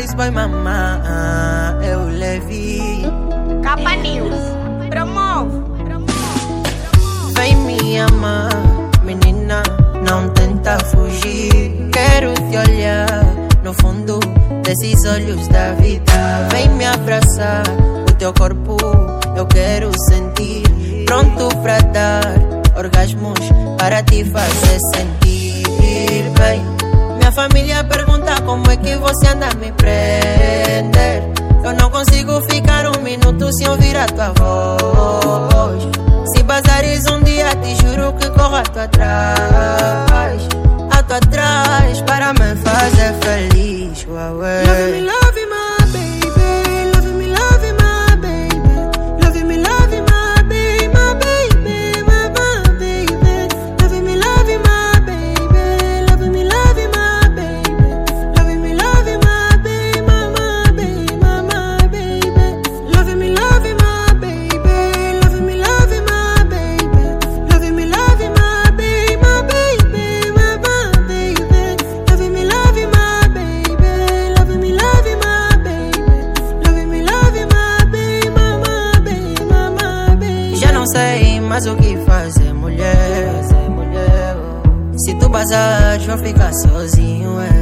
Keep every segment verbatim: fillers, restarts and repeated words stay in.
Alice Boy Mamá, eu levei. Capa News, promove. Vem me amar, menina, não tenta fugir. Quero te olhar no fundo desses olhos da vida. Vem me abraçar, o teu corpo eu quero sentir. Pronto pra dar orgasmos para te fazer sentir bem. Minha família pergunta como é que você anda a me prender. Eu não consigo ficar um minuto sem ouvir a tua voz. Se bazares um dia, te juro que corro a tua atrás, a tua atrás, para me fazer feliz. Uauê. Love me, love my baby. Love me, love my baby. Love me, love my baby, my baby, my, my baby. Love me, love my baby. Love me, love my baby. Love me, love my baby, my, my baby, my, my baby. Love me, love my baby. Love me, love my baby. Love me, love my baby, my baby, my, my baby. Love me, love my baby. Love me, love my baby. Love me, love my baby, my, my baby, my, my baby. Já não sei mais o que fazer, mulher. Se tu bazares, vou ficar sozinho, é.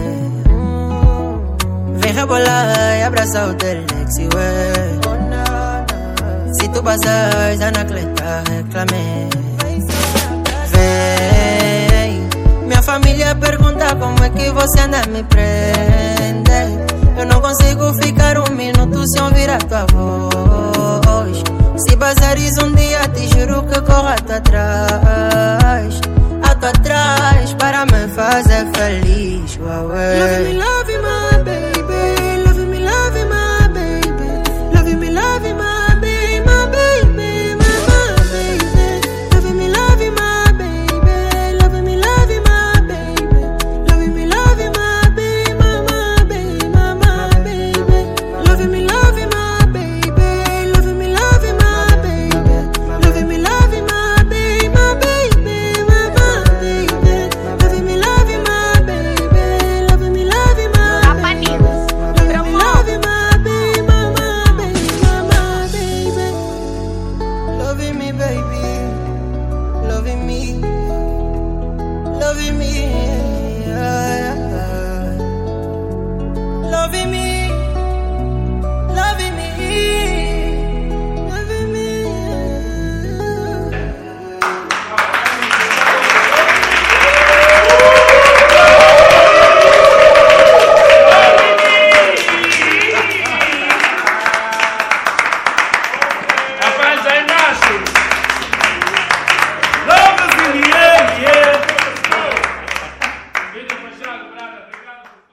Vem rebolar e abraçar o Telex, ué. Se tu bazares, Anacleta reclamei. Vem, minha família pergunta como é que você anda a me prender. Eu não consigo ficar um minuto sem ouvir a tua voz. Se bazares um dia, te juro que corro a tua atrás, a tua atrás, para me fazer feliz. Uauê. Love me, love